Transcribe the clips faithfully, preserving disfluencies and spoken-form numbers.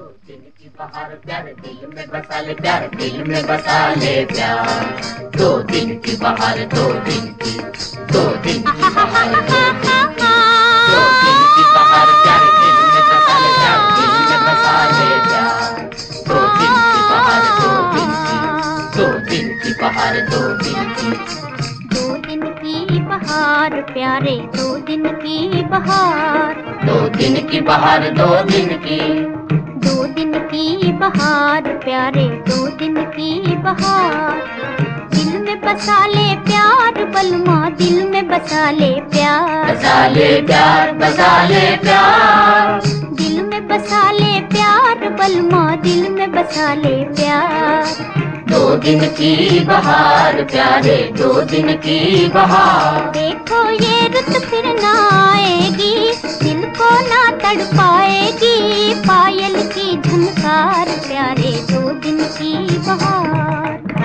दिन की बहार प्यार दिल में बसा ले प्यार दिल में बसा ले प्यार। दो दिन की बहार दो दिन की दो दिन की बहार दो दिन की दो दिन की बहार प्यार दिल में बसा ले प्यार दिल में बसा ले प्यार। दो दिन की बहार दो दिन की दो दिन की बहार दो दिन की दो दिन की बहार प्यारे दो दिन की बहार। दो दिन की बहार दो दिन की दो दिन की बहार प्यारे दो दिन की बहार। दिल में बसा ले प्यार बलमा दिल में बसा ले प्यार बसा ले प्यार बसा ले प्यार। दिल में बसा ले प्यार बलमा दिल में बसा ले प्यार। दो दिन की बहार प्यारे दो दिन की बहार। देखो ये रुत फिर ना आएगी दिल को ना तड़ पाएगी पायल की झनकार प्यारे दो दिन की बहार।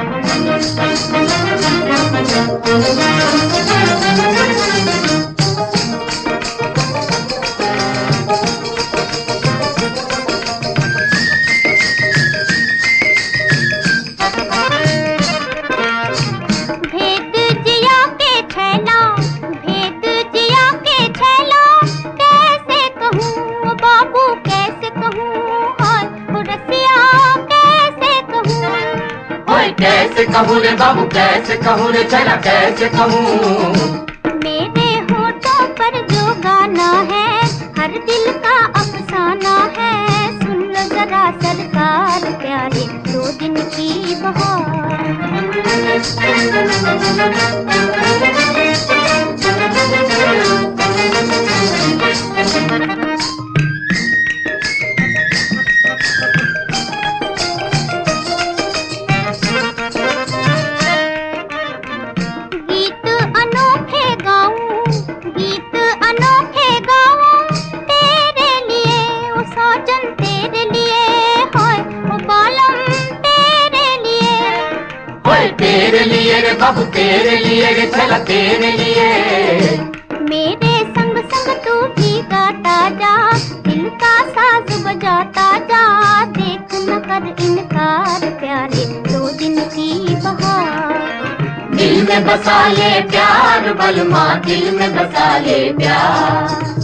कैसे कहूँ रे बाबू कैसे कहूँ रे चला कैसे कहूँ। मेरे होठों पर जो गाना है हर दिल का अफसाना है सुन लो जरा सरकार प्यारे दो दिन की बहार। तेरे लिए रे बाबू तेरे लिए रे चला तेरे लिए। मेरे संग संग तू भी गाता जा दिल का साज बजाता जा देख न कर इनकार प्यारे दो दिन की बहार। दिल में बसा ले प्यार बलमा दिल में बसा ले प्यार।